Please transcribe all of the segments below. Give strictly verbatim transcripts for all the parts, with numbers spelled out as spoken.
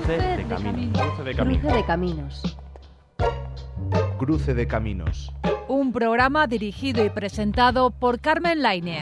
Cruce de caminos. Cruce de caminos. Cruce de caminos. Cruce de caminos. Un programa dirigido y presentado por Carmen Lainez.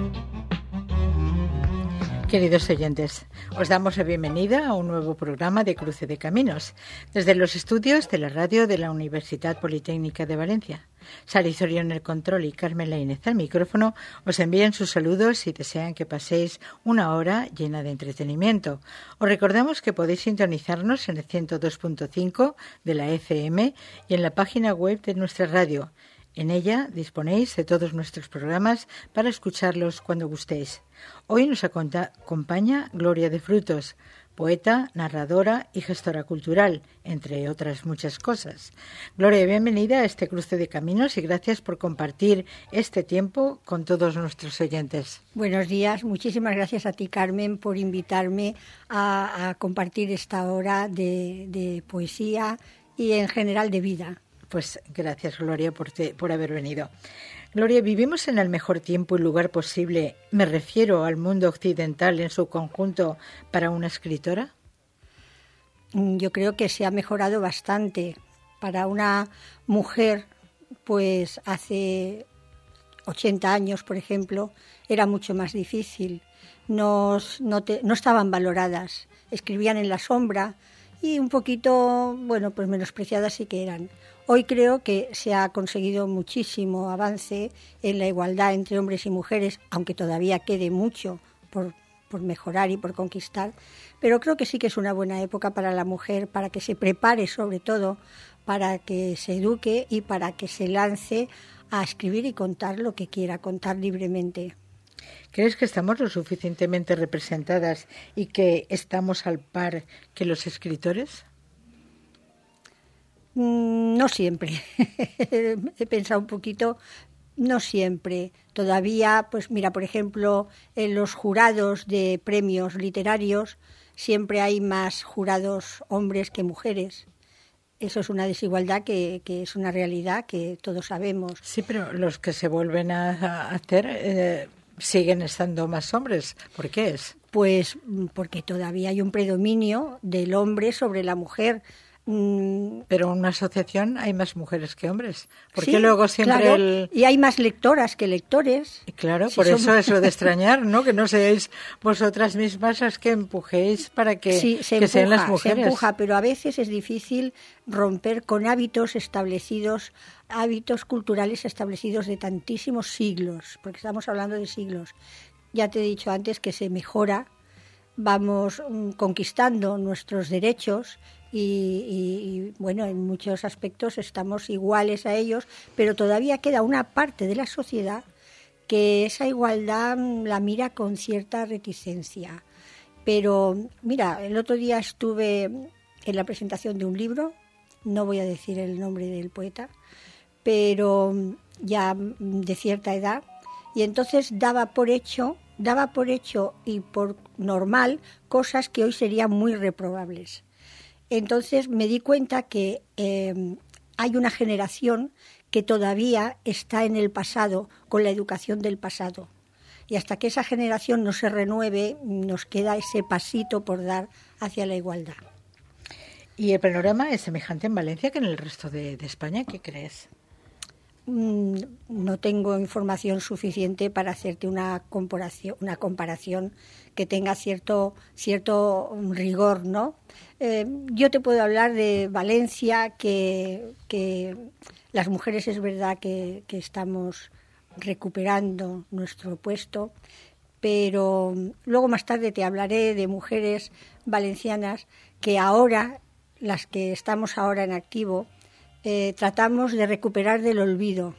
Queridos oyentes, os damos la bienvenida a un nuevo programa de Cruce de Caminos, desde los estudios de la radio de la Universidad Politécnica de Valencia. Sara Izorio en el control y Carmen Lainez al micrófono os envían sus saludos y desean que paséis una hora llena de entretenimiento. Os recordamos que podéis sintonizarnos en el ciento dos punto cinco de la F M y en la página web de nuestra radio. En ella disponéis de todos nuestros programas para escucharlos cuando gustéis. Hoy nos acompaña Gloria de Frutos, poeta, narradora y gestora cultural, entre otras muchas cosas. Gloria, bienvenida a este Cruce de Caminos y gracias por compartir este tiempo con todos nuestros oyentes. Buenos días, muchísimas gracias a ti, Carmen, por invitarme a, a compartir esta hora de, de poesía y en general de vida. Pues gracias, Gloria, por, te, por haber venido. Gloria, ¿vivimos en el mejor tiempo y lugar posible? Me refiero al mundo occidental en su conjunto para una escritora. Yo creo que se ha mejorado bastante. Para una mujer, pues hace ochenta años, por ejemplo, era mucho más difícil. Nos, no, te, no estaban valoradas, escribían en la sombra y un poquito, bueno, pues menospreciadas sí que eran. Hoy creo que se ha conseguido muchísimo avance en la igualdad entre hombres y mujeres, aunque todavía quede mucho por, por mejorar y por conquistar, pero creo que sí que es una buena época para la mujer, para que se prepare sobre todo, para que se eduque y para que se lance a escribir y contar lo que quiera, contar libremente. ¿Crees que estamos lo suficientemente representadas y que estamos al par que los escritores? No siempre. He pensado un poquito, no siempre. Todavía, pues mira, por ejemplo, en los jurados de premios literarios siempre hay más jurados hombres que mujeres. Eso es una desigualdad que, que es una realidad que todos sabemos. Sí, pero los que se vuelven a, a hacer eh, siguen estando más hombres. ¿Por qué es? Pues porque todavía hay un predominio del hombre sobre la mujer. Pero en una asociación hay más mujeres que hombres. ¿Por qué sí, luego siempre claro, el...? Y hay más lectoras que lectores. Y claro, si por somos... eso es lo de extrañar, ¿no? Que no seáis vosotras mismas las que empujéis para que, sí, se que empuja, sean las mujeres. Se empuja, pero a veces es difícil romper con hábitos establecidos, hábitos culturales establecidos de tantísimos siglos, porque estamos hablando de siglos. Ya te he dicho antes que se mejora, vamos um, conquistando nuestros derechos y, y, y, bueno, en muchos aspectos estamos iguales a ellos, pero todavía queda una parte de la sociedad que esa igualdad la mira con cierta reticencia. Pero, mira, el otro día estuve en la presentación de un libro, no voy a decir el nombre del poeta, pero ya de cierta edad, y entonces daba por hecho, daba por hecho y por normal cosas que hoy serían muy reprobables. Entonces me di cuenta que eh, hay una generación que todavía está en el pasado, con la educación del pasado. Y hasta que esa generación no se renueve, nos queda ese pasito por dar hacia la igualdad. ¿Y el panorama es semejante en Valencia que en el resto de, de España? ¿Qué crees? Mm, no tengo información suficiente para hacerte una comparación, una comparación que tenga cierto, cierto rigor, ¿no? Eh, yo te puedo hablar de Valencia, que, que las mujeres es verdad que, que estamos recuperando nuestro puesto, pero luego más tarde te hablaré de mujeres valencianas que ahora, las que estamos ahora en activo, eh, tratamos de recuperar del olvido.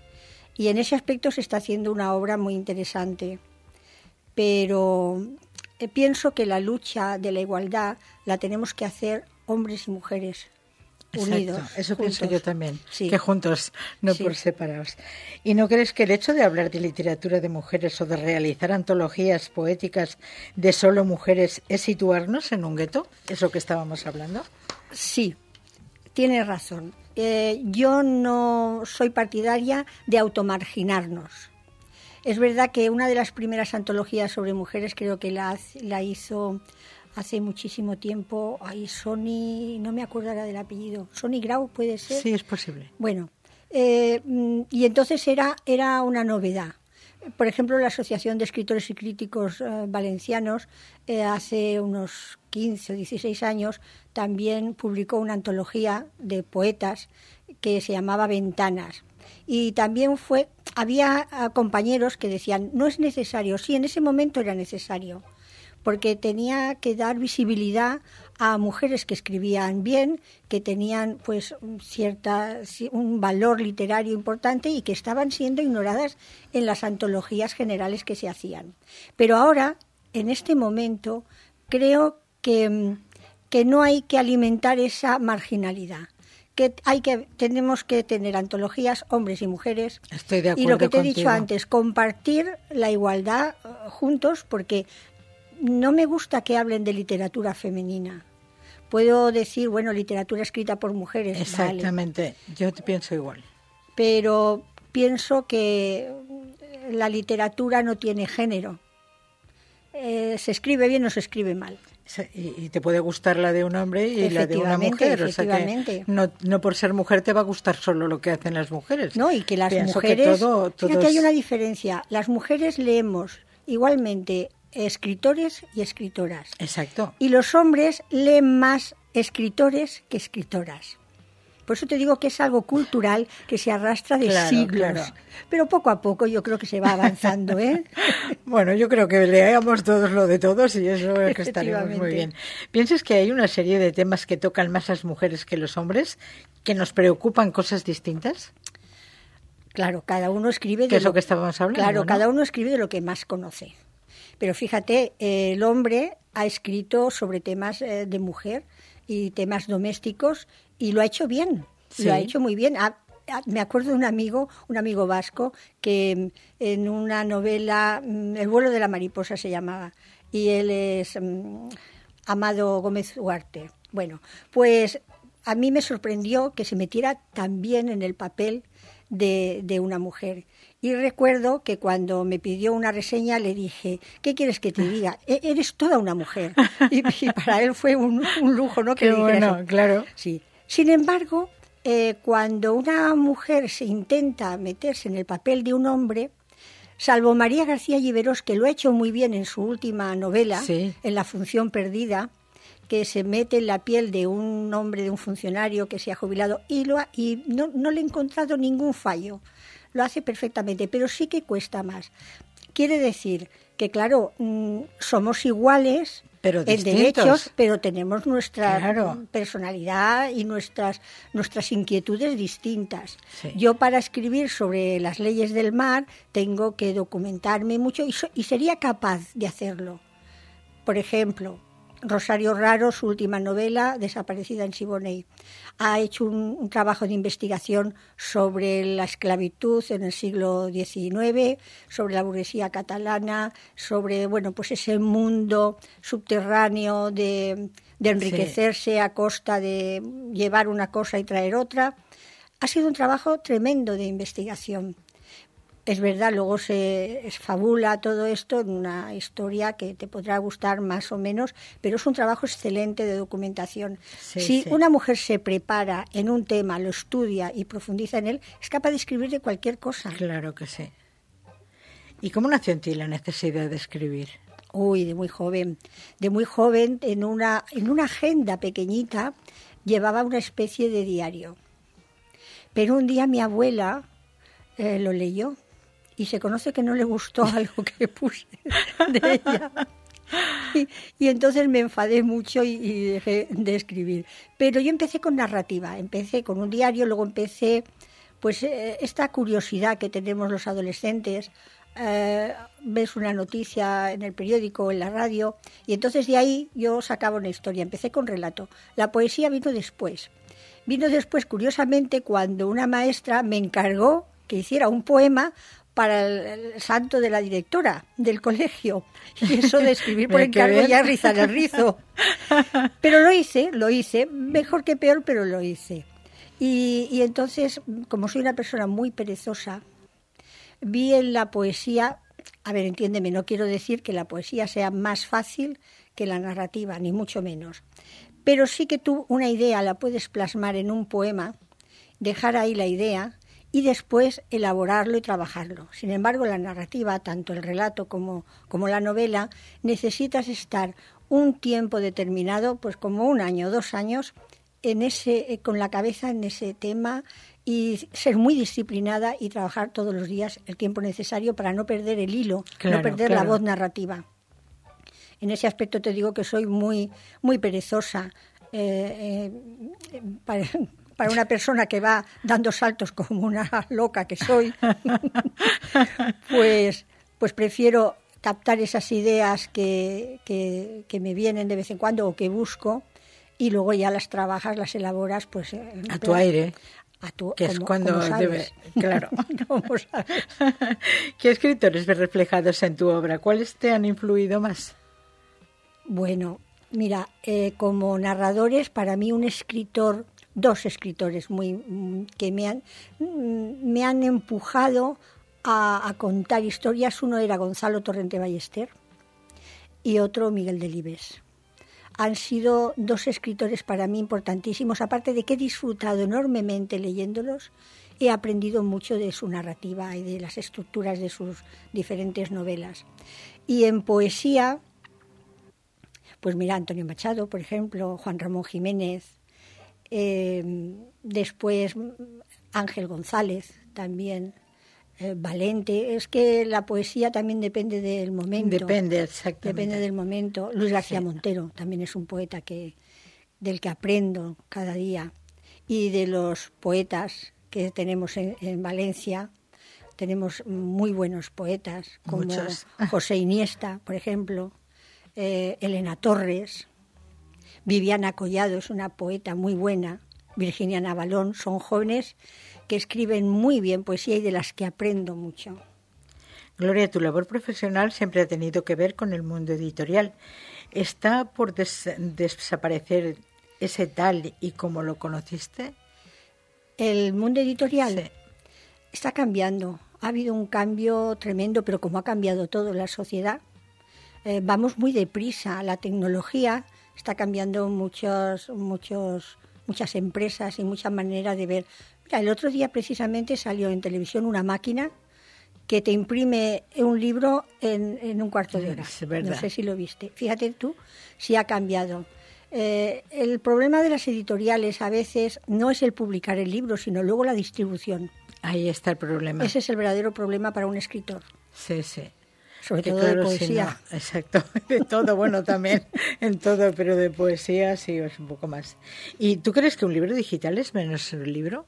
Y en ese aspecto se está haciendo una obra muy interesante. Pero eh, pienso que la lucha de la igualdad la tenemos que hacer hombres y mujeres unidos. Exacto, eso juntos. pienso yo también, sí. que juntos, no sí. por separados. ¿Y no crees que el hecho de hablar de literatura de mujeres o de realizar antologías poéticas de solo mujeres es situarnos en un gueto? ¿Eso que estábamos hablando? Sí, tienes razón. Eh, yo no soy partidaria de automarginarnos. Es verdad que una de las primeras antologías sobre mujeres creo que la, la hizo hace muchísimo tiempo, ahí Sony, no me acuerdo ahora del apellido, Sony Grau, ¿puede ser? Sí, es posible. Bueno, eh, y entonces era, era una novedad. Por ejemplo, la Asociación de Escritores y Críticos eh, Valencianos eh, hace unos quince o dieciséis años también publicó una antología de poetas que se llamaba Ventanas. Y también fue, había compañeros que decían, no es necesario, sí, en ese momento era necesario, porque tenía que dar visibilidad a mujeres que escribían bien, que tenían pues cierta un valor literario importante y que estaban siendo ignoradas en las antologías generales que se hacían. Pero ahora, en este momento, creo que, que no hay que alimentar esa marginalidad. Que hay que tenemos que tener antologías hombres y mujeres. Estoy de acuerdo y lo que te contigo. he dicho antes, compartir la igualdad uh, juntos, porque no me gusta que hablen de literatura femenina. Puedo decir, bueno, literatura escrita por mujeres. Exactamente, vale. Yo te pienso igual. Pero pienso que la literatura no tiene género. Eh, se escribe bien o se escribe mal. Y te puede gustar la de un hombre y la de una mujer, o sea que no, no por ser mujer te va a gustar solo lo que hacen las mujeres. No, y que las Pienso mujeres, que todo, todo fíjate, es... hay una diferencia. Las mujeres leemos igualmente escritores y escritoras. Exacto. Y los hombres leen más escritores que escritoras. Por eso te digo que es algo cultural que se arrastra de claro, siglos. Claro. Pero poco a poco yo creo que se va avanzando, ¿eh? Bueno, yo creo que leamos todos lo de todos y eso es que estaremos muy bien. ¿Piensas que hay una serie de temas que tocan más a las mujeres que los hombres, que nos preocupan cosas distintas? Claro, cada uno escribe de ¿Qué es lo lo que estábamos hablando? Claro, ¿no? cada uno escribe de lo que más conoce. Pero fíjate, el hombre ha escrito sobre temas de mujer y temas domésticos y lo ha hecho bien, sí. Lo ha hecho muy bien. Ha, ha, me acuerdo de un amigo, un amigo vasco, que en una novela, El vuelo de la mariposa se llamaba, y él es um, Amado Gómez Huarte. Bueno, pues a mí me sorprendió que se metiera tan bien en el papel de, de una mujer. Y recuerdo que cuando me pidió una reseña le dije, ¿qué quieres que te diga? E- eres toda una mujer. Y, y para él fue un, un lujo, ¿no? Que Qué le dijera bueno, eso. Claro. Sí. Sin embargo, eh, cuando una mujer se intenta meterse en el papel de un hombre, salvo María García Lliberós, que lo ha hecho muy bien en su última novela, sí. en La función perdida, que se mete en la piel de un hombre, de un funcionario que se ha jubilado, y, lo ha, y no, no le he encontrado ningún fallo. Lo hace perfectamente, pero sí que cuesta más. Quiere decir que, claro, mmm, somos iguales pero en derechos, pero tenemos nuestra claro. personalidad y nuestras, nuestras inquietudes distintas. Sí. Yo, para escribir sobre las leyes del mar, tengo que documentarme mucho y, so, y sería capaz de hacerlo. Por ejemplo, Rosario Raro, su última novela, Desaparecida en Siboney, ha hecho un, un trabajo de investigación sobre la esclavitud en el siglo diecinueve, sobre la burguesía catalana, sobre bueno, pues ese mundo subterráneo de, de enriquecerse sí. a costa de llevar una cosa y traer otra. Ha sido un trabajo tremendo de investigación. Es verdad, luego se esfabula todo esto en una historia que te podrá gustar más o menos, pero es un trabajo excelente de documentación. Sí, si sí. una mujer se prepara en un tema, lo estudia y profundiza en él, es capaz de escribir de cualquier cosa. Claro que sí. ¿Y cómo nació en ti la necesidad de escribir? Uy, de muy joven. De muy joven, en una, en una agenda pequeñita, llevaba una especie de diario. Pero un día mi abuela eh, lo leyó. Y se conoce que no le gustó algo que puse de ella. Y, y entonces me enfadé mucho y, y dejé de escribir. Pero yo empecé con narrativa, empecé con un diario, luego empecé pues eh, esta curiosidad que tenemos los adolescentes. Eh, ves una noticia en el periódico o en la radio y entonces de ahí yo sacaba una historia. Empecé con relato. La poesía vino después. Vino después, curiosamente, cuando una maestra me encargó que hiciera un poema para el, el santo de la directora del colegio. Y eso de escribir por encargo ya rizar el rizo. Pero lo hice, lo hice, mejor que peor, pero lo hice. Y, y entonces, como soy una persona muy perezosa, vi en la poesía, a ver, entiéndeme, no quiero decir que la poesía sea más fácil que la narrativa, ni mucho menos. Pero sí que tú una idea la puedes plasmar en un poema, dejar ahí la idea y después elaborarlo y trabajarlo. Sin embargo, la narrativa, tanto el relato como, como la novela, necesitas estar un tiempo determinado, pues como un año o dos años, en ese, con la cabeza en ese tema y ser muy disciplinada y trabajar todos los días el tiempo necesario para no perder el hilo, claro, no perder claro. la voz narrativa. En ese aspecto te digo que soy muy, muy perezosa. Eh, eh, para, para una persona que va dando saltos como una loca que soy, pues, pues prefiero captar esas ideas que, que, que me vienen de vez en cuando o que busco y luego ya las trabajas, las elaboras pues a tu aire. A tu, que como, es cuando como debe, claro. ¿Cómo sabes? ¿Qué escritores ves reflejados en tu obra? ¿Cuáles te han influido más? Bueno, mira, eh, como narradores, para mí un escritor, dos escritores muy que me han, me han empujado a, a contar historias. Uno era Gonzalo Torrente Ballester y otro Miguel Delibes. Han sido dos escritores para mí importantísimos, aparte de que he disfrutado enormemente leyéndolos, he aprendido mucho de su narrativa y de las estructuras de sus diferentes novelas. Y en poesía, pues mira, Antonio Machado, por ejemplo, Juan Ramón Jiménez, eh, después Ángel González también, eh, Valente. Es que la poesía también depende del momento. Depende, exactamente. Depende del momento. Luis García sí. Montero también es un poeta que, del que aprendo cada día. Y de los poetas que tenemos en, en Valencia, tenemos muy buenos poetas, como Muchos. José Iniesta, por ejemplo, eh, Elena Torres, Viviana Collado es una poeta muy buena, Virginia Navalón, son jóvenes que escriben muy bien poesía y de las que aprendo mucho. Gloria, tu labor profesional siempre ha tenido que ver con el mundo editorial. ¿Está por des- desaparecer ese tal y como lo conociste? El mundo editorial sí. está cambiando. Ha habido un cambio tremendo, pero como ha cambiado todo en la sociedad, eh, vamos muy deprisa. La tecnología está cambiando muchos, muchos, muchas empresas y muchas maneras de ver. Mira, el otro día precisamente salió en televisión una máquina que te imprime un libro en, en un cuarto de hora. Es verdad. No sé si lo viste. Fíjate tú si ha cambiado. Eh, el problema de las editoriales a veces no es el publicar el libro, sino luego la distribución. Ahí está el problema. Ese es el verdadero problema para un escritor. Sí, sí. Sobre que todo claro, de poesía. Si no, exacto, de todo, bueno, también en todo, pero de poesía sí es un poco más. ¿Y tú crees que un libro digital es menos un libro?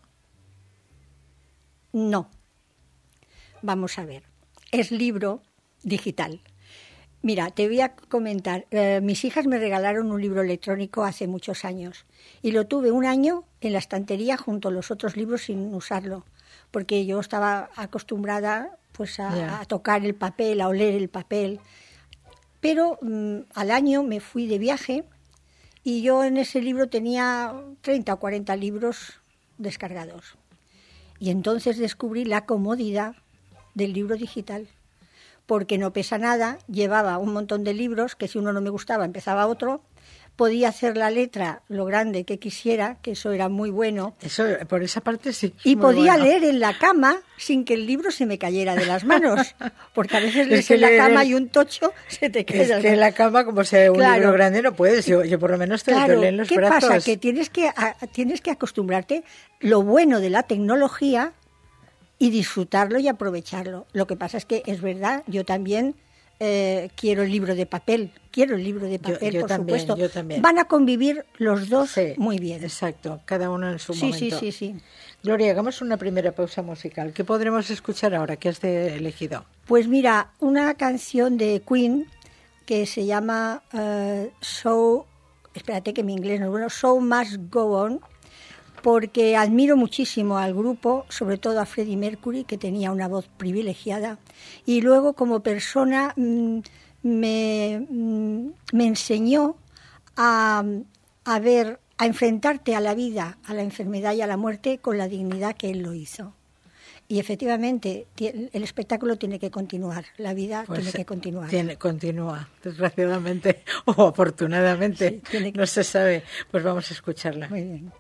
No. Vamos a ver. Es libro digital. Mira, te voy a comentar. Eh, mis hijas me regalaron un libro electrónico hace muchos años y lo tuve un año en la estantería junto a los otros libros sin usarlo, porque yo estaba acostumbrada pues a, yeah. a tocar el papel, a oler el papel. Pero mmm, al año me fui de viaje y yo en ese libro tenía treinta o cuarenta libros descargados. Y entonces descubrí la comodidad del libro digital, porque no pesa nada, llevaba un montón de libros que si uno no me gustaba empezaba otro, podía hacer la letra lo grande que quisiera, que eso era muy bueno. Eso, por esa parte sí. Y podía bueno. leer en la cama sin que el libro se me cayera de las manos, porque a veces lees en la cama y un tocho se te cae. Es que en la cama, como sea un claro. libro grande, no puedes. Yo, yo por lo menos te claro. lo leo en los ¿Qué brazos. ¿Qué pasa? Que tienes que, a, tienes que acostumbrarte lo bueno de la tecnología y disfrutarlo y aprovecharlo. Lo que pasa es que es verdad, yo también eh, quiero el libro de papel, quiero el libro de papel, yo, yo por también, supuesto. Yo también. Van a convivir los dos sí, muy bien. Exacto, cada uno en su sí, momento. Sí, sí, sí. Gloria, hagamos una primera pausa musical. ¿Qué podremos escuchar ahora? ¿Qué has de elegido? Pues mira, una canción de Queen que se llama uh, So, espérate que mi inglés no es bueno, So Must Go On, porque admiro muchísimo al grupo, sobre todo a Freddie Mercury, que tenía una voz privilegiada, y luego como persona mmm, me, mmm, me enseñó a, a ver, a enfrentarte a la vida, a la enfermedad y a la muerte con la dignidad que él lo hizo. Y efectivamente, el espectáculo tiene que continuar, la vida pues tiene que continuar. Tiene, continúa, desgraciadamente o afortunadamente, sí, tiene que... no se sabe. Pues vamos a escucharla. Muy bien.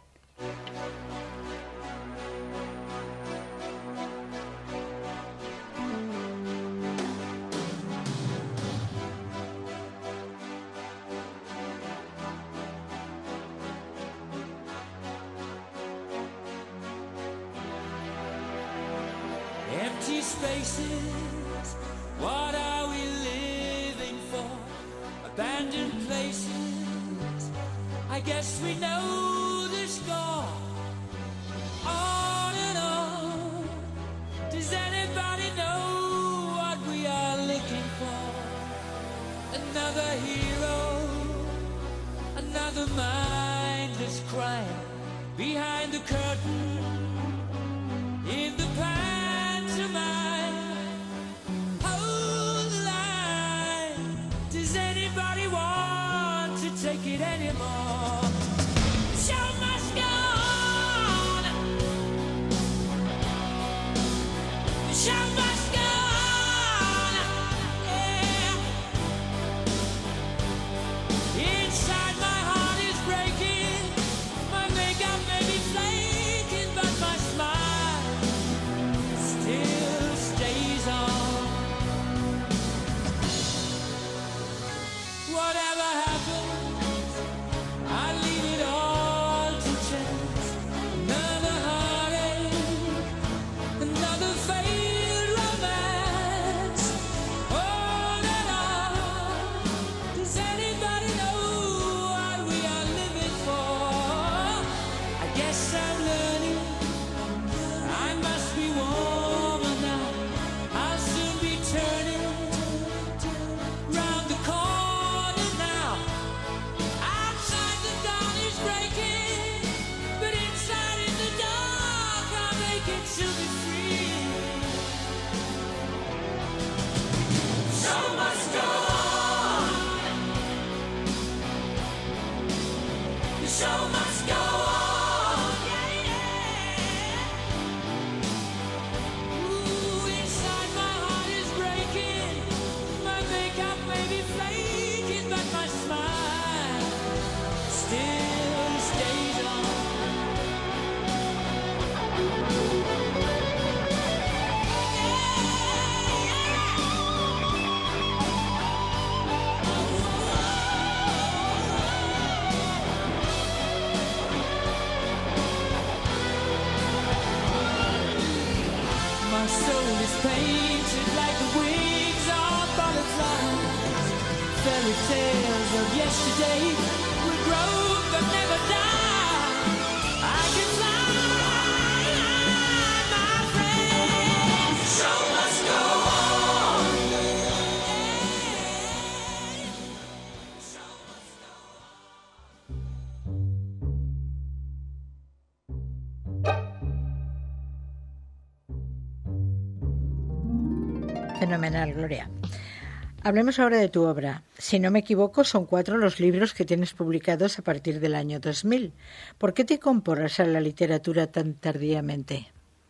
Empty spaces, what are we living for? Abandoned places, I guess we know the score. On and on, does anybody know what we are looking for? Another hero, another mindless crime, behind the curtain, in the past. Take it anymore. The show must go on. The show must go on. Yeah. Inside my heart is breaking. My makeup may be flaking, but my smile still stays on. Whatever happens, I leave it all to chance. Another heartache, another failed romance. On and on. Does anybody know what we are living for? I guess I'm learning. I must be warmer now. I'll soon be turning round the corner now. Outside the dawn is breaking, but inside in the dark I'll make it to be free. The show must go on. The show must go on. Yeah, yeah. Ooh, inside my heart is breaking. My makeup may be flaking, but my smile still stays on. My soul is painted like the wings of butterflies. Fairy tales of yesterday will grow but never die. I can fly, my friend. The show must go on. The show must go Fenomenal, Gloria. Hablemos ahora de tu obra. Si no me equivoco, son cuatro los libros que tienes publicados a partir del año dos mil. ¿Por qué te incorporas a la literatura tan tardíamente?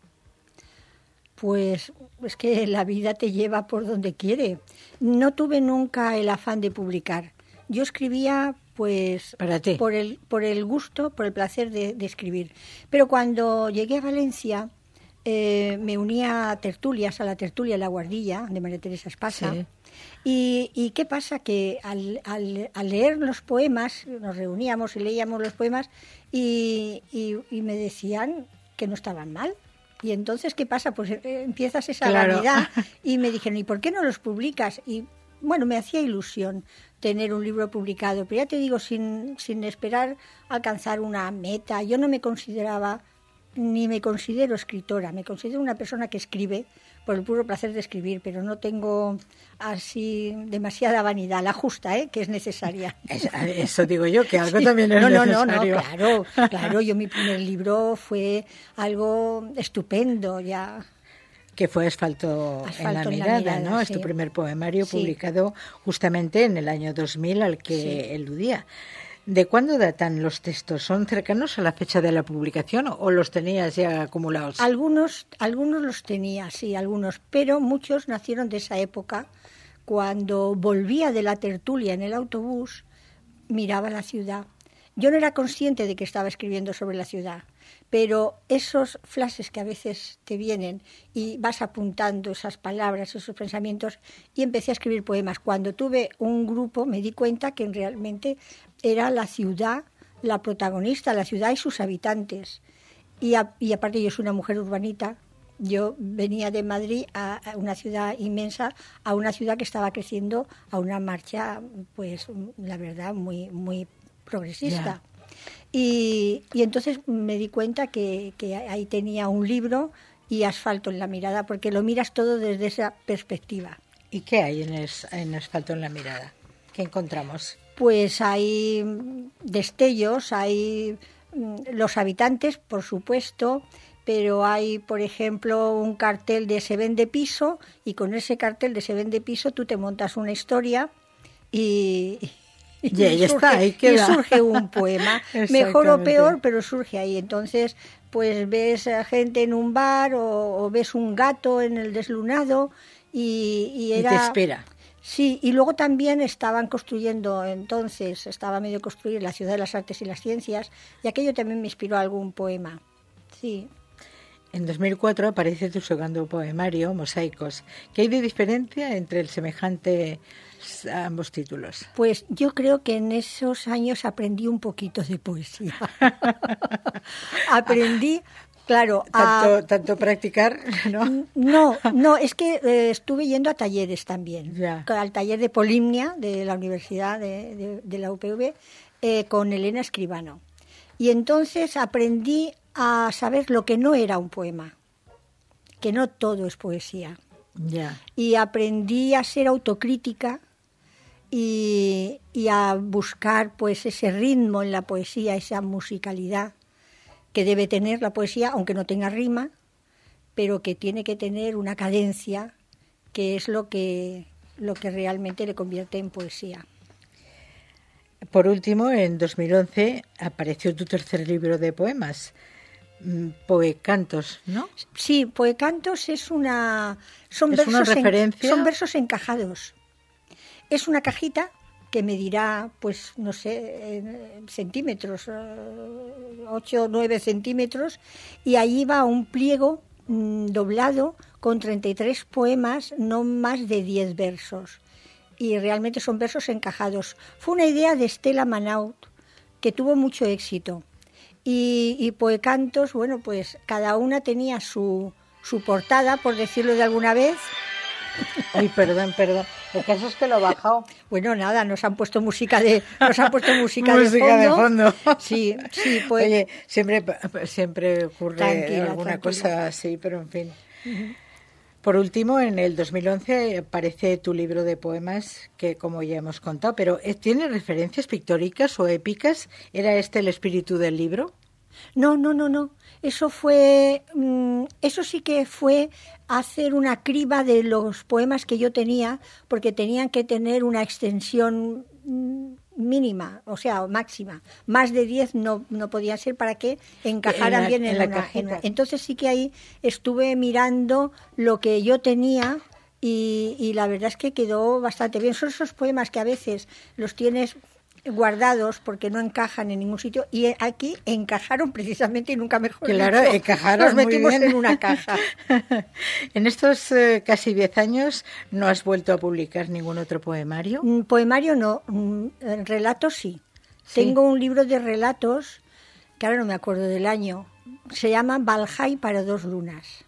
Pues es que la vida te lleva por donde quiere. No tuve nunca el afán de publicar. Yo escribía pues para ti, por el, por el gusto, por el placer de, de escribir. Pero cuando llegué a Valencia, eh, me unía a tertulias, a la tertulia La Guardilla, de María Teresa Espasa. Sí. Y, y ¿qué pasa? Que al, al, al leer los poemas, nos reuníamos y leíamos los poemas y, y, y me decían que no estaban mal. Y entonces, ¿qué pasa? Pues eh, empiezas esa claro. vanidad y me dijeron, ¿y por qué no los publicas? Y bueno, me hacía ilusión tener un libro publicado, pero ya te digo, sin, sin esperar alcanzar una meta. Yo no me consideraba, ni me considero escritora, me considero una persona que escribe por el puro placer de escribir, pero no tengo así demasiada vanidad, la justa, ¿eh? Que es necesaria. Eso, eso digo yo, que algo sí. también es no, no, necesario. No, no, claro, claro, yo mi primer libro fue algo estupendo, ya... Que fue Asfalto, Asfalto en la mirada, en la mirada, ¿no? sí. Es tu primer poemario sí. publicado justamente en el año dos mil al que sí. eludía. ¿De cuándo datan los textos? ¿Son cercanos a la fecha de la publicación o los tenías ya acumulados? Algunos, algunos los tenía, sí, algunos, pero muchos nacieron de esa época. Cuando volvía de la tertulia en el autobús, miraba la ciudad. Yo no era consciente de que estaba escribiendo sobre la ciudad, pero esos flashes que a veces te vienen y vas apuntando esas palabras, esos pensamientos, y empecé a escribir poemas. Cuando tuve un grupo me di cuenta que realmente era la ciudad la protagonista, la ciudad y sus habitantes. Y, a, y aparte yo soy una mujer urbanita. Yo venía de Madrid a, a una ciudad inmensa, a una ciudad que estaba creciendo a una marcha, pues la verdad, muy, muy progresista. Yeah. Y, y entonces me di cuenta que, que ahí tenía un libro y asfalto en la mirada, porque lo miras todo desde esa perspectiva. ¿Y qué hay en, es, en asfalto en la mirada? ¿Qué encontramos? Pues hay destellos, hay los habitantes, por supuesto, pero hay, por ejemplo, un cartel de se vende piso, y con ese cartel de se vende piso tú te montas una historia y, y, yeah, y, surge, está, ahí queda. y surge un poema, mejor o peor, pero surge ahí. Entonces, pues ves a gente en un bar o, o ves un gato en el deslunado y, y era... Y te espera. Sí, y luego también estaban construyendo, entonces estaba medio construir la Ciudad de las Artes y las Ciencias, y aquello también me inspiró a algún poema, sí. En dos mil cuatro aparece tu segundo poemario, Mosaicos. ¿Qué hay de diferencia entre el semejante a ambos títulos? Pues yo creo que en esos años aprendí un poquito de poesía. Aprendí... Claro, tanto, a, tanto practicar, ¿no? No, no, es que eh, estuve yendo a talleres también. Ya. Al taller de Polimnia de la Universidad de, de, de la U P V eh, con Elena Escribano. Y entonces aprendí a saber lo que no era un poema, que no todo es poesía. Ya. Y aprendí a ser autocrítica y, y a buscar pues ese ritmo en la poesía, esa musicalidad que debe tener la poesía, aunque no tenga rima, pero que tiene que tener una cadencia, que es lo que, lo que realmente le convierte en poesía. Por último, en dos mil once apareció tu tercer libro de poemas, Poecantos, ¿no? Sí, Poecantos es una... Son, ¿Es versos, una referencia? En, son versos encajados. Es una cajita que medirá, pues, no sé, en centímetros, ocho o nueve centímetros, y allí va un pliego mmm, doblado con treinta y tres poemas, no más de diez versos. Y realmente son versos encajados. Fue una idea de Estela Manaut, que tuvo mucho éxito. Y, y Poecantos, bueno, pues cada una tenía su, su portada, por decirlo de alguna vez. Ay, perdón, perdón. El caso es que lo he bajado. Bueno, nada, nos han puesto música de, nos han puesto música, música de, fondo. de fondo. Sí, sí, pues. Oye, siempre, siempre ocurre tranquila, alguna tranquila. cosa así, pero en fin. Uh-huh. Por último, en el dos mil once aparece tu libro de poemas, que como ya hemos contado, pero ¿tiene referencias pictóricas o épicas? ¿Era este el espíritu del libro? No, no, no, no. Eso fue, eso sí que fue hacer una criba de los poemas que yo tenía, porque tenían que tener una extensión mínima, o sea, máxima. Más de diez no, no podían ser para que encajaran en la, bien en, en la una, cajita. En una. Entonces sí que ahí estuve mirando lo que yo tenía y, y la verdad es que quedó bastante bien. Son esos poemas que a veces los tienes guardados porque no encajan en ningún sitio, y aquí encajaron precisamente, y nunca mejor claro, dicho, encajaron los metimos muy bien en una caja. En estos eh, casi diez años no has vuelto a publicar ningún otro poemario. Mm, poemario no, mm, relatos sí. sí tengo un libro de relatos que ahora no me acuerdo del año, se llama Baljay para dos lunas,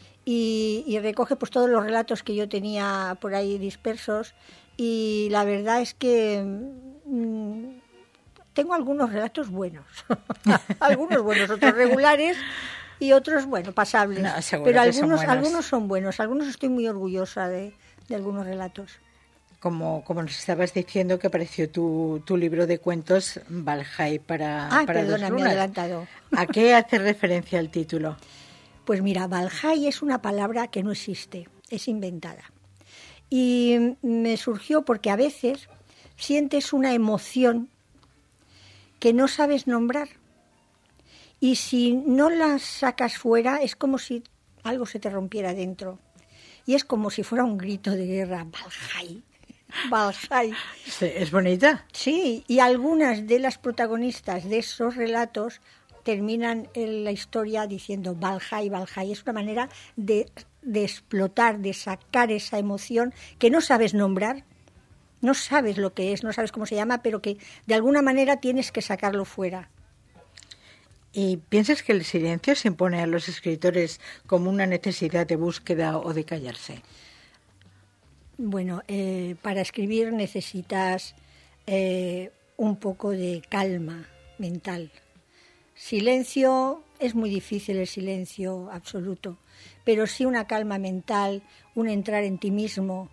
y, y recoge pues todos los relatos que yo tenía por ahí dispersos, y la verdad es que mmm, tengo algunos relatos buenos, algunos buenos, otros regulares y otros, bueno, pasables. No, pero algunos son buenos. algunos son buenos, algunos estoy muy orgullosa de, de algunos relatos. Como, como nos estabas diciendo que apareció tu, tu libro de cuentos, Baljay para, ah, para perdona, dos me he lunas. adelantado. ¿A qué hace referencia el título? Pues mira, Baljay es una palabra que no existe, es inventada. Y me surgió porque a veces sientes una emoción que no sabes nombrar. Y si no las sacas fuera, es como si algo se te rompiera dentro. Y es como si fuera un grito de guerra. Valhalla. Valhalla. Sí, ¿es bonita? Sí, y algunas de las protagonistas de esos relatos terminan en la historia diciendo Valhalla, Valhalla. Es una manera de, de explotar, de sacar esa emoción que no sabes nombrar, no sabes lo que es, no sabes cómo se llama, pero que de alguna manera tienes que sacarlo fuera. ¿Y piensas que el silencio se impone a los escritores como una necesidad de búsqueda o de callarse? Bueno, eh, para escribir necesitas eh, un poco de calma mental. Silencio, es muy difícil el silencio absoluto, pero sí una calma mental, un entrar en ti mismo,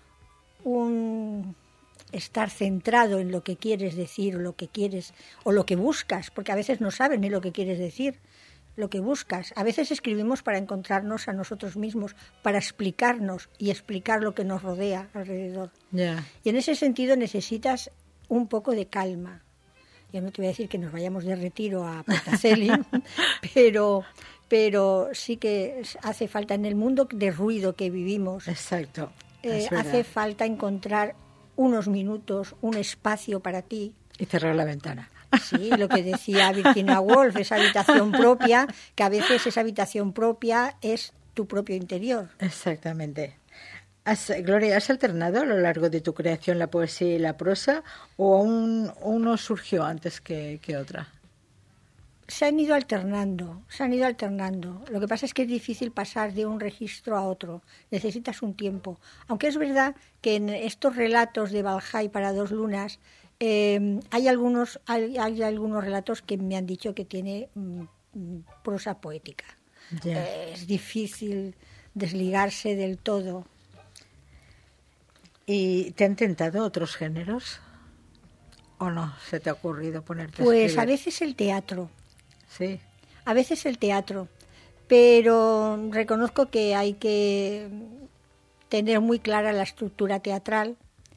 un estar centrado en lo que quieres decir, o lo que quieres, o lo que buscas, porque a veces no sabes ni lo que quieres decir, lo que buscas. A veces escribimos para encontrarnos a nosotros mismos, para explicarnos y explicar lo que nos rodea alrededor. Yeah. Y en ese sentido necesitas un poco de calma. Yo no te voy a decir que nos vayamos de retiro a Portaceli, pero, pero sí que hace falta en el mundo de ruido que vivimos. Exacto. Eh, hace falta encontrar unos minutos, un espacio para ti. Y cerrar la ventana. Sí, lo que decía Virginia Woolf, esa habitación propia, que a veces esa habitación propia es tu propio interior. Exactamente. ¿Has, Gloria, ¿has alternado a lo largo de tu creación la poesía y la prosa o aún uno surgió antes que, que otra? Se han ido alternando, se han ido alternando. Lo que pasa es que es difícil pasar de un registro a otro. Necesitas un tiempo. Aunque es verdad que en estos relatos de Valhalla para dos lunas eh, hay algunos hay, hay algunos relatos que me han dicho que tiene mm, prosa poética. Yeah. Eh, es difícil desligarse del todo. ¿Y te han tentado otros géneros? ¿O no se te ha ocurrido ponerte Pues a escribir? a veces el teatro. Sí. A veces el teatro, pero reconozco que hay que tener muy clara la estructura teatral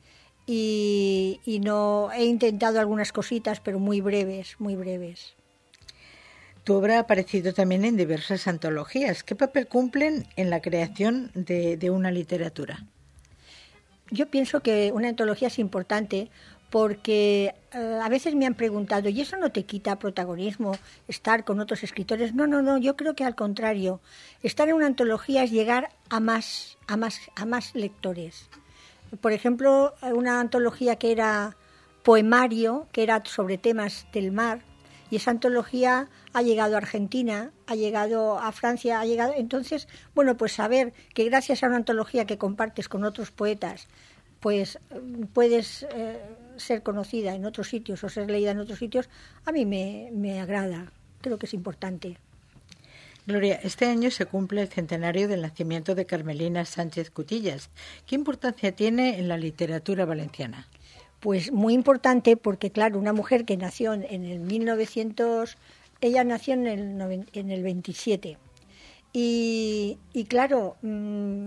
y, y no he intentado algunas cositas, pero muy breves, muy breves. Tu obra ha aparecido también en diversas antologías. ¿Qué papel cumplen en la creación de, de una literatura? Yo pienso que una antología es importante porque eh, a veces me han preguntado, ¿y eso no te quita protagonismo, estar con otros escritores? No, no, no, yo creo que al contrario. Estar en una antología es llegar a más, a más, a más lectores. Por ejemplo, una antología que era poemario, que era sobre temas del mar, y esa antología ha llegado a Argentina, ha llegado a Francia, ha llegado... Entonces, bueno, pues saber que gracias a una antología que compartes con otros poetas, pues puedes eh, ser conocida en otros sitios o ser leída en otros sitios, a mí me, me agrada, creo que es importante. Gloria, este año se cumple el centenario del nacimiento de Carmelina Sánchez Cutillas. ¿Qué importancia tiene en la literatura valenciana? Pues muy importante porque, claro, una mujer que nació en el mil novecientos, ella nació en el, en el veintisiete. Y, y claro, mmm,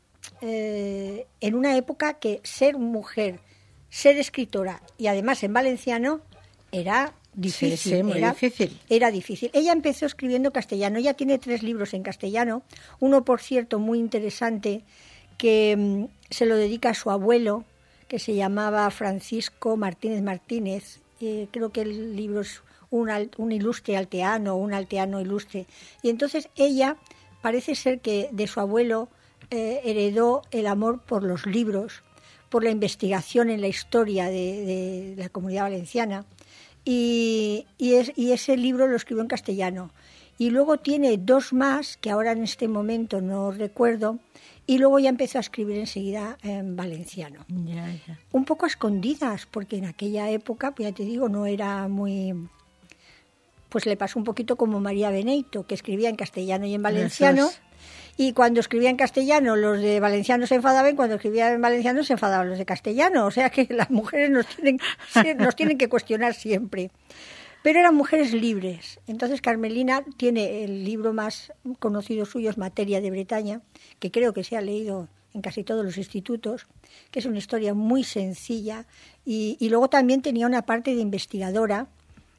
eh, en una época que ser mujer, ser escritora y además en valenciano era difícil. Sí, sí, muy era, difícil. Era difícil. Ella empezó escribiendo castellano, ella tiene tres libros en castellano, uno, por cierto, muy interesante, que mmm, se lo dedica a su abuelo, que se llamaba Francisco Martínez Martínez. Eh, creo que el libro es un, un ilustre alteano, un alteano ilustre. Y entonces ella parece ser que de su abuelo eh, heredó el amor por los libros, por la investigación en la historia de, de la Comunidad Valenciana. Y, y, es, y ese libro lo escribió en castellano. Y luego tiene dos más, que ahora en este momento no recuerdo, y luego ya empezó a escribir enseguida en valenciano. Ya, ya. Un poco a escondidas, porque en aquella época, pues ya te digo, no era muy... Pues le pasó un poquito como María Beneito, que escribía en castellano y en valenciano, Esos... y cuando escribía en castellano los de valenciano se enfadaban, cuando escribía en valenciano se enfadaban los de castellano. O sea que las mujeres nos tienen, nos tienen que cuestionar siempre. Pero eran mujeres libres. Entonces Carmelina tiene el libro más conocido suyo, es Materia de Bretaña, que creo que se ha leído en casi todos los institutos, que es una historia muy sencilla. Y, y luego también tenía una parte de investigadora,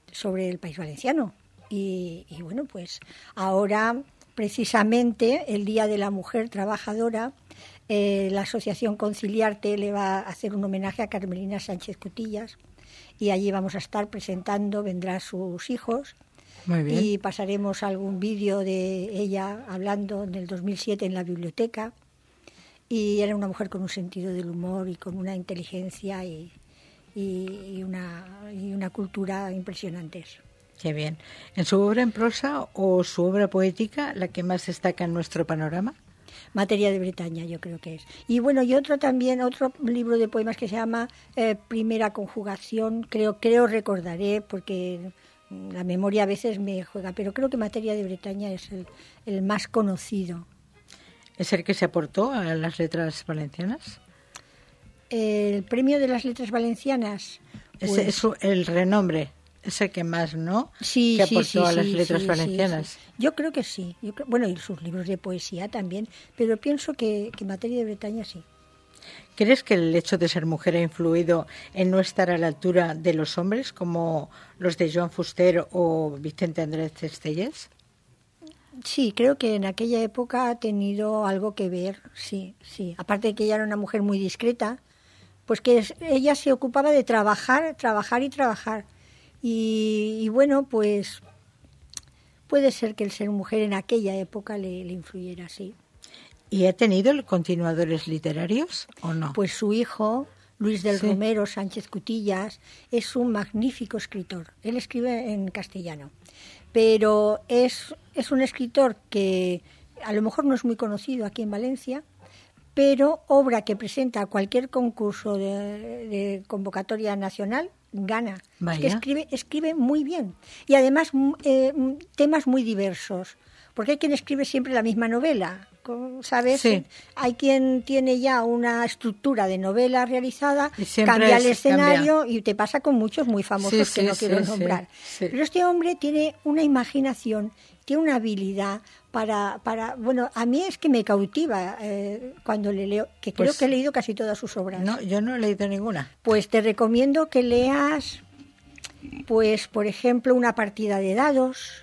sobre el País Valenciano. Y, y bueno, pues ahora, precisamente, el Día de la Mujer Trabajadora, eh, la Asociación Conciliarte le va a hacer un homenaje a Carmelina Sánchez Cutillas, y allí vamos a estar presentando, vendrán sus hijos. Muy bien. Y pasaremos algún vídeo de ella hablando en el dos mil siete en la biblioteca. Y era una mujer con un sentido del humor y con una inteligencia y, y, y, una, y una cultura impresionantes. Qué bien. ¿En su obra en prosa o su obra poética la que más destaca en nuestro panorama? Materia de Bretaña, yo creo que es. Y bueno, y otro también, otro libro de poemas que se llama eh, Primera Conjugación, creo, creo recordaré, porque la memoria a veces me juega, pero creo que Materia de Bretaña es el, el más conocido. ¿Es el que se aportó a las letras valencianas? El premio de las letras valencianas. Pues, pues, es su- el renombre, es el que más, ¿no? sí, que sí, aportó sí, a las sí, letras sí, valencianas. sí, sí. Yo creo que sí. Yo creo, bueno, y sus libros de poesía también, pero pienso que, que Materia de Bretaña sí. ¿Crees que el hecho de ser mujer ha influido en no estar a la altura de los hombres, como los de Joan Fuster o Vicente Andrés Cestelles? Sí, creo que en aquella época ha tenido algo que ver, sí, sí. Aparte de que ella era una mujer muy discreta, pues que es- ella se ocupaba de trabajar, trabajar y trabajar. Y, y bueno, pues puede ser que el ser mujer en aquella época le, le influyera, sí. ¿Y ha tenido continuadores literarios o no? Pues su hijo, Luis del Sí. Romero Sánchez Cutillas, es un magnífico escritor. Él escribe en castellano, pero es, es un escritor que a lo mejor no es muy conocido aquí en Valencia, pero obra que presenta a cualquier concurso de, de convocatoria nacional, gana. Es que Vaya. escribe, escribe muy bien. Y además mm, eh, mm, temas muy diversos. Porque hay quien escribe siempre la misma novela, con- ¿sabes? Sí. Hay quien tiene ya una estructura de novela realizada, Y siempre cambia el es- escenario y te pasa con muchos muy famosos Sí, que sí, no quiero sí, sí, nombrar. sí. Pero este hombre tiene una imaginación, tiene una habilidad para, para bueno, a mí es que me cautiva eh, cuando le leo, que creo Pues- que he leído casi todas sus obras. No, yo no he leído ninguna. Pues te recomiendo que leas, pues por ejemplo, Una partida de dados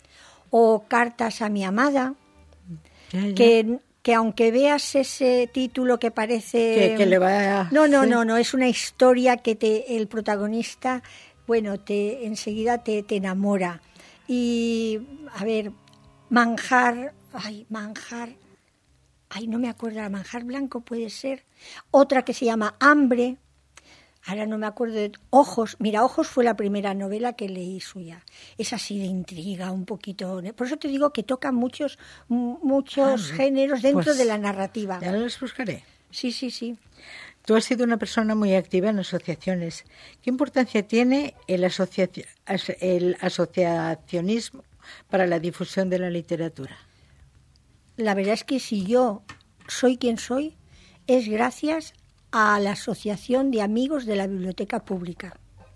o Cartas a mi amada, Ya, ya. que, que aunque veas ese título que parece... Que- que le va a- No, no, sí. no, no, es una historia que te, el protagonista, bueno, te enseguida te, te enamora. Y, a ver, Manjar, ay, Manjar, ay, no me acuerdo, Manjar Blanco puede ser. Otra que se llama Hambre, ahora no me acuerdo de... Ojos, mira, Ojos fue la primera novela que leí suya. Es así de intriga, un poquito... Por eso te digo que toca muchos, mu- muchos Ah, géneros dentro pues de la narrativa. Ya los buscaré. Sí, sí, sí. Tú has sido una persona muy activa en asociaciones. ¿Qué importancia tiene el, asociaci- as- el asociacionismo para la difusión de la literatura? La verdad es que si yo soy quien soy, es gracias a la Asociación de Amigos de la Biblioteca Pública.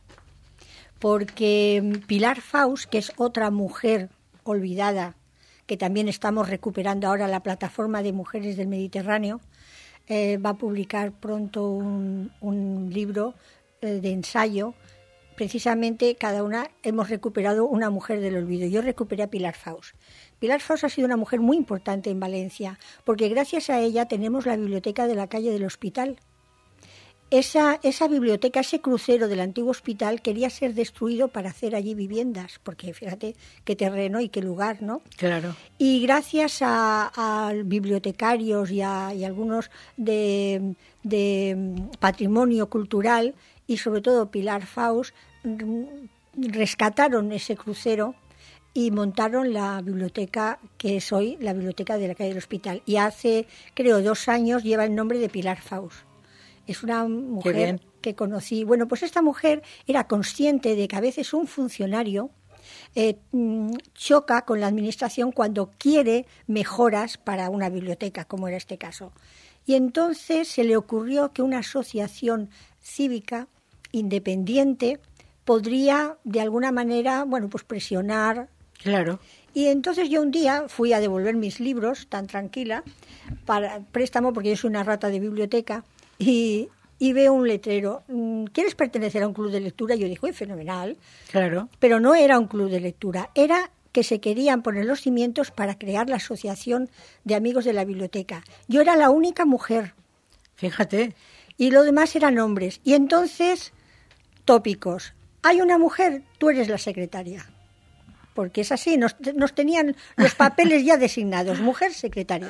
Porque Pilar Faust, que es otra mujer olvidada, que también estamos recuperando ahora la plataforma de mujeres del Mediterráneo, eh, va a publicar pronto un, un libro eh, de ensayo. Precisamente cada una hemos recuperado una mujer del olvido. Yo recuperé a Pilar Faust. Pilar Faust ha sido una mujer muy importante en Valencia, porque gracias a ella tenemos la biblioteca de la calle del Hospital. Esa, esa biblioteca, ese crucero del antiguo hospital quería ser destruido para hacer allí viviendas, porque fíjate qué terreno y qué lugar, ¿no? Claro. Y gracias a, a bibliotecarios y a y algunos de, de patrimonio cultural, y sobre todo Pilar Faust, rescataron ese crucero y montaron la biblioteca que es hoy la biblioteca de la calle del Hospital. Y hace, creo, dos años lleva el nombre de Pilar Faust. Es una mujer bien. que conocí. Bueno, pues esta mujer era consciente de que a veces un funcionario eh, mm, choca con la administración cuando quiere mejoras para una biblioteca, como era este caso. Y entonces se le ocurrió que una asociación cívica independiente podría, de alguna manera, bueno, pues presionar. Claro. Y entonces yo un día fui a devolver mis libros, tan tranquila, para préstamo, porque yo soy una rata de biblioteca, y, y veo un letrero. ¿Quieres pertenecer a un club de lectura? Y yo dije, uy, fenomenal. Claro. Pero no era un club de lectura, era que se querían poner los cimientos para crear la Asociación de Amigos de la Biblioteca. Yo era la única mujer. Fíjate. Y lo demás eran hombres. Y entonces, tópicos. Hay una mujer, tú eres la secretaria. Porque es así, nos, nos tenían los papeles ya designados, mujer secretaria.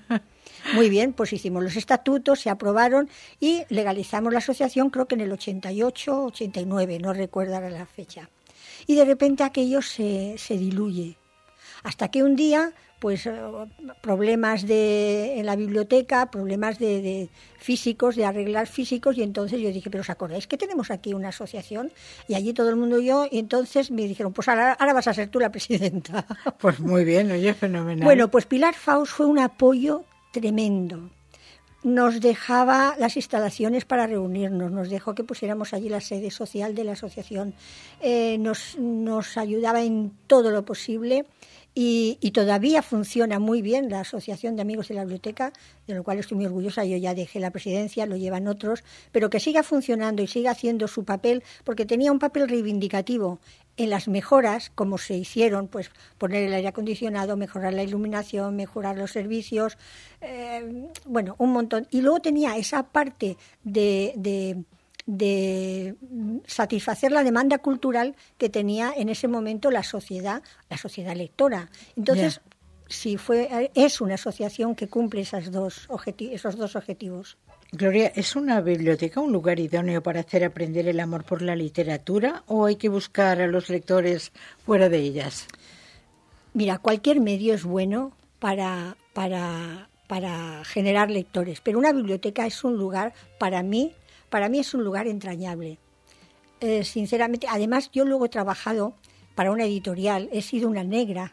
Muy bien, pues hicimos los estatutos, se aprobaron y legalizamos la asociación, creo que en el ochenta y ocho, ochenta y nueve, no recuerdo ahora la fecha. Y de repente aquello se, se diluye. Hasta que un día, pues problemas de, en la biblioteca, problemas de, de físicos, de arreglar físicos, y entonces yo dije, pero ¿os acordáis que tenemos aquí una asociación? Y allí todo el mundo y yo, y entonces me dijeron, pues ahora, ahora vas a ser tú la presidenta. Pues muy bien, oye, fenomenal. Bueno, pues Pilar Faust fue un apoyo tremendo. Nos dejaba las instalaciones para reunirnos, nos dejó que pusiéramos allí la sede social de la asociación, eh, nos, nos ayudaba en todo lo posible. Y, y todavía funciona muy bien la Asociación de Amigos de la Biblioteca, de lo cual estoy muy orgullosa. Yo ya dejé la presidencia, lo llevan otros, pero que siga funcionando y siga haciendo su papel, porque tenía un papel reivindicativo en las mejoras, como se hicieron, pues poner el aire acondicionado, mejorar la iluminación, mejorar los servicios, eh, bueno, un montón. Y luego tenía esa parte de... de de satisfacer la demanda cultural que tenía en ese momento la sociedad, la sociedad lectora. Entonces, yeah. sí fue, es una asociación que cumple esas dos objeti- esos dos objetivos. Gloria, ¿es una biblioteca un lugar idóneo para hacer aprender el amor por la literatura o hay que buscar a los lectores fuera de ellas? Mira, cualquier medio es bueno para, para, para generar lectores, pero una biblioteca es un lugar, para mí, Para mí es un lugar entrañable. Eh, sinceramente, además yo luego he trabajado para una editorial, he sido una negra.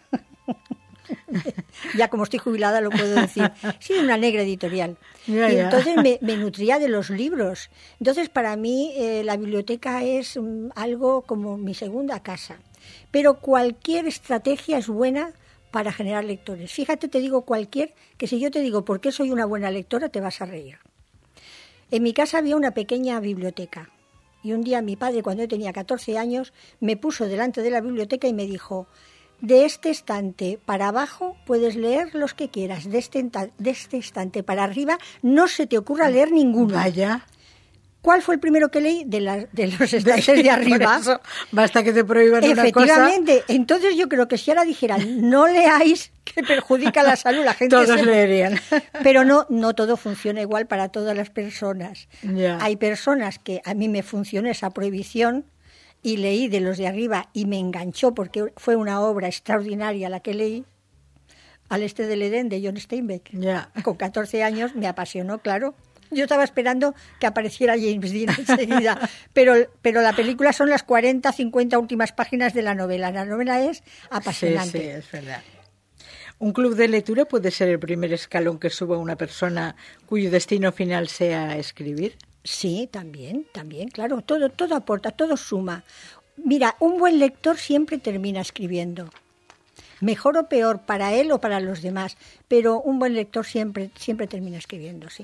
Ya como estoy jubilada lo puedo decir. He sido una negra editorial. Ya, y ya. entonces me, me nutría de los libros. Entonces para mí eh, la biblioteca es um, algo como mi segunda casa. Pero cualquier estrategia es buena para generar lectores. Fíjate, te digo cualquier, que si yo te digo por qué soy una buena lectora, te vas a reír. En mi casa había una pequeña biblioteca y un día mi padre, cuando yo tenía catorce años, me puso delante de la biblioteca y me dijo, de este estante para abajo puedes leer los que quieras, de este, de este estante para arriba no se te ocurra leer ninguno. Vaya. ¿Cuál fue el primero que leí? De, la, de los estantes de, de arriba. Por eso, basta que te prohíban una cosa. Efectivamente. Entonces yo creo que si ahora dijeran, no leáis, que perjudica la salud, la gente... Todos se... leerían. Pero no, no todo funciona igual para todas las personas. Ya. Hay personas que a mí me funcionó esa prohibición y leí de los de arriba y me enganchó porque fue una obra extraordinaria la que leí, Al este del Edén, de John Steinbeck. Ya. Con catorce años me apasionó, claro. Yo estaba esperando que apareciera James Dean enseguida, pero, pero la película son las cuarenta, cincuenta últimas páginas de la novela. La novela es apasionante. Sí, sí, es verdad. ¿Un club de lectura puede ser el primer escalón que suba una persona cuyo destino final sea escribir? Sí, también, también, claro. Todo, todo aporta, todo suma. Mira, un buen lector siempre termina escribiendo. Mejor o peor para él o para los demás, pero un buen lector siempre, siempre termina escribiendo, sí.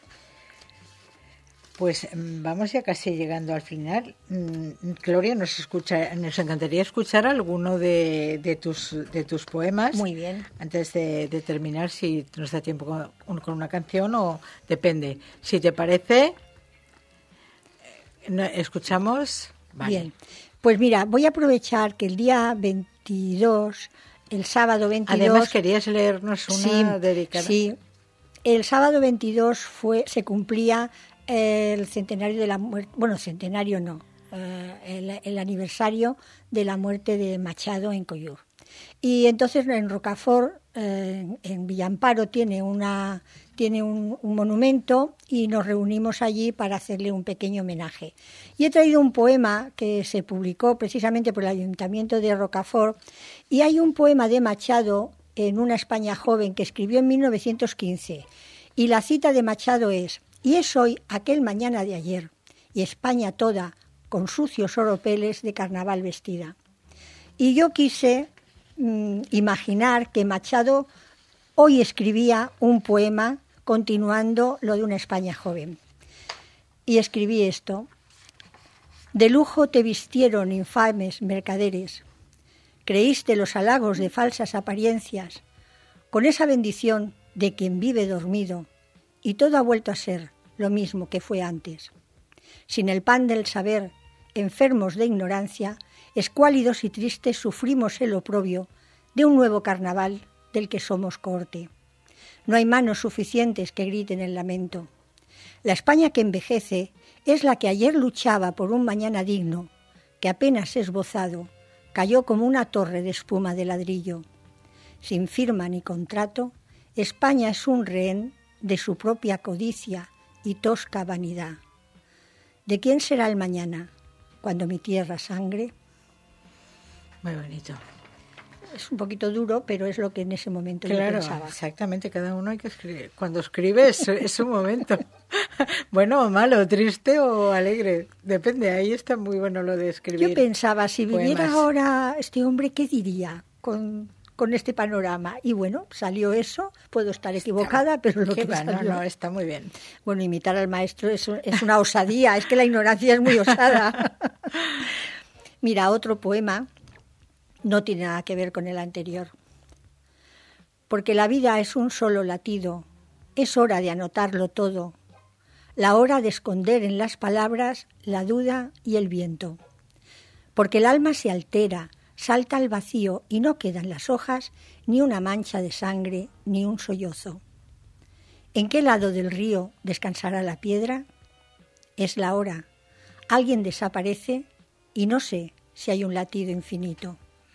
Pues vamos ya casi llegando al final. Gloria, nos escucha, nos encantaría escuchar alguno de, de tus de tus poemas. Muy bien. Antes de, de terminar, si nos da tiempo con, con una canción o depende. Si te parece, escuchamos. Vale. Bien. Pues mira, voy a aprovechar que el día veintidós, el sábado veintidós... Además querías leernos una sí, dedicada. Sí, el sábado veintidós fue, se cumplía el centenario de la muerte, bueno, centenario no, eh, el, el aniversario de la muerte de Machado en Coyur. Y entonces en Rocafort, eh, en Villamparo, tiene una tiene un, un monumento y nos reunimos allí para hacerle un pequeño homenaje. Y he traído un poema que se publicó precisamente por el Ayuntamiento de Rocafort, y hay un poema de Machado en Una España joven que escribió en mil novecientos quince, y la cita de Machado es: y es hoy aquel mañana de ayer, y España toda con sucios oropeles de carnaval vestida. Y yo quise mmm, imaginar que Machado hoy escribía un poema continuando lo de Una España joven. y escribí esto. De lujo te vistieron infames mercaderes. Creíste los halagos de falsas apariencias, con esa bendición de quien vive dormido, y todo ha vuelto a ser lo mismo que fue antes. Sin el pan del saber, enfermos de ignorancia, escuálidos y tristes sufrimos el oprobio de un nuevo carnaval del que somos cohorte. No hay manos suficientes que griten el lamento. La España que envejece es la que ayer luchaba por un mañana digno, que apenas esbozado, cayó como una torre de espuma de ladrillo. Sin firma ni contrato, España es un rehén de su propia codicia y tosca vanidad. ¿De quién será el mañana, cuando mi tierra sangre? Muy bonito. Es un poquito duro, pero es lo que en ese momento Claro, yo pensaba. exactamente, cada uno hay que escribir. Cuando escribes es un momento. Bueno o malo, triste o alegre, depende, ahí está muy bueno lo de escribir. Yo pensaba, si viviera poemas. ahora este hombre, ¿qué diría con, con este panorama? Y bueno, salió eso, puedo estar equivocada, pero lo Qué que va, no, salió... no, está muy bien. Bueno, imitar al maestro es, un- es una osadía, es que la ignorancia es muy osada. Mira, otro poema no tiene nada que ver con el anterior. Porque la vida es un solo latido, es hora de anotarlo todo, la hora de esconder en las palabras la duda y el viento. Porque el alma se altera, salta al vacío y no queda en las hojas ni una mancha de sangre ni un sollozo. ¿En qué lado del río descansará la piedra? Es la hora. Alguien desaparece y no sé si hay un latido infinito.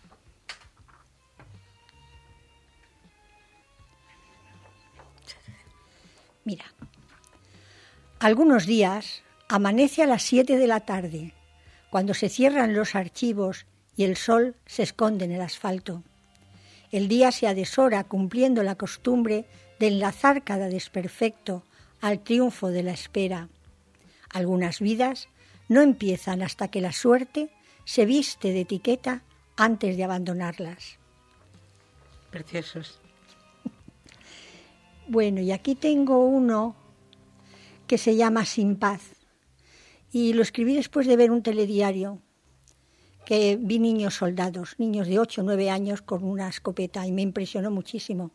Mira, algunos días amanece a las siete de la tarde, cuando se cierran los archivos y el sol se esconde en el asfalto. El día se adeshora cumpliendo la costumbre de enlazar cada desperfecto al triunfo de la espera. Algunas vidas no empiezan hasta que la suerte se viste de etiqueta antes de abandonarlas. Preciosos. Bueno, y aquí tengo uno que se llama Sin paz. Y lo escribí después de ver un telediario que vi niños soldados, niños de ocho o nueve años con una escopeta, y me impresionó muchísimo.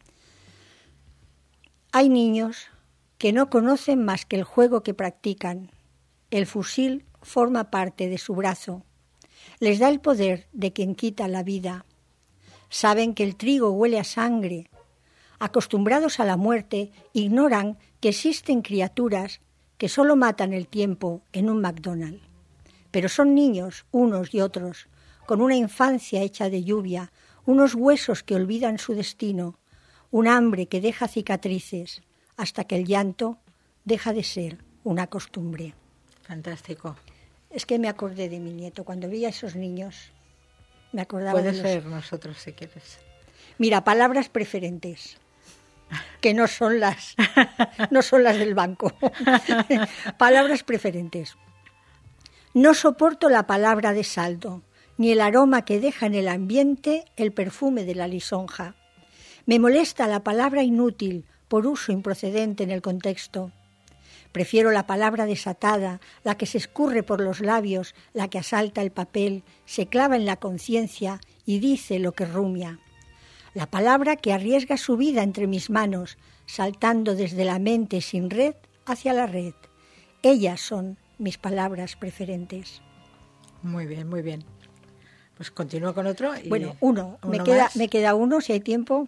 Hay niños que no conocen más que el juego que practican. El fusil forma parte de su brazo. Les da el poder de quien quita la vida. Saben que el trigo huele a sangre. Acostumbrados a la muerte, ignoran que existen criaturas que solo matan el tiempo en un McDonald's. Pero son niños, unos y otros, con una infancia hecha de lluvia, unos huesos que olvidan su destino, un hambre que deja cicatrices, hasta que el llanto deja de ser una costumbre. Fantástico. Es que me acordé de mi nieto. Cuando vi a esos niños, me acordaba Puede de los... ser nosotros si quieres. Mira, palabras preferentes, que no son las, no son las del banco. Palabras preferentes. No soporto la palabra de saldo, ni el aroma que deja en el ambiente el perfume de la lisonja. Me molesta la palabra inútil por uso improcedente en el contexto. Prefiero la palabra desatada, la que se escurre por los labios, la que asalta el papel, se clava en la conciencia y dice lo que rumia. La palabra que arriesga su vida entre mis manos, saltando desde la mente sin red hacia la red. Ellas son mis palabras preferentes. Muy bien, muy bien. Pues continúo con otro. Y Bueno, uno. uno me, queda, más. me queda uno, si hay tiempo.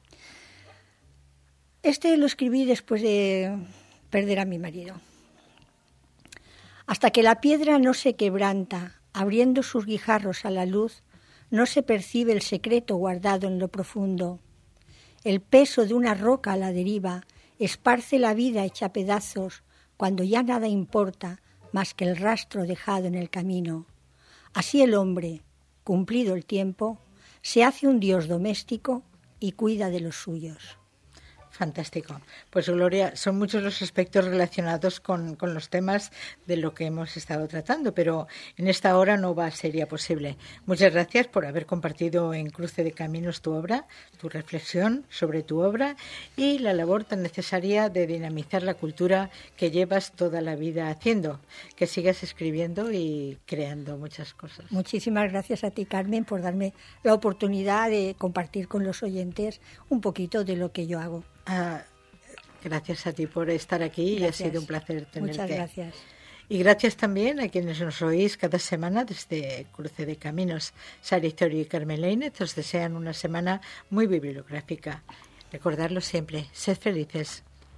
Este lo escribí después de perder a mi marido. Hasta que la piedra no se quebranta, abriendo sus guijarros a la luz, no se percibe el secreto guardado en lo profundo. El peso de una roca a la deriva esparce la vida hecha pedazos cuando ya nada importa más que el rastro dejado en el camino. Así el hombre, cumplido el tiempo, se hace un dios doméstico y cuida de los suyos. Fantástico. Pues Gloria, son muchos los aspectos relacionados con, con los temas de lo que hemos estado tratando, pero en esta hora no va a ser posible. Muchas gracias por haber compartido en Cruce de Caminos tu obra, tu reflexión sobre tu obra y la labor tan necesaria de dinamizar la cultura que llevas toda la vida haciendo. Que sigas escribiendo y creando muchas cosas. Muchísimas gracias a ti, Carmen, por darme la oportunidad de compartir con los oyentes un poquito de lo que yo hago. Ah, gracias a ti por estar aquí. Gracias. Y ha sido un placer tenerte. Muchas gracias. Y gracias también a quienes nos oís cada semana desde Cruce de Caminos. Sara Itorio y Carmen Lainez os desean una semana muy bibliográfica. Recordarlo siempre, sed felices.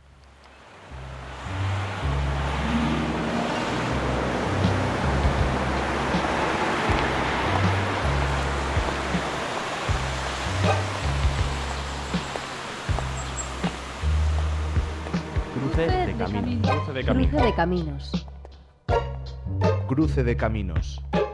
Cruce de caminos. Cruce de caminos. Cruce de caminos. Cruce de Caminos.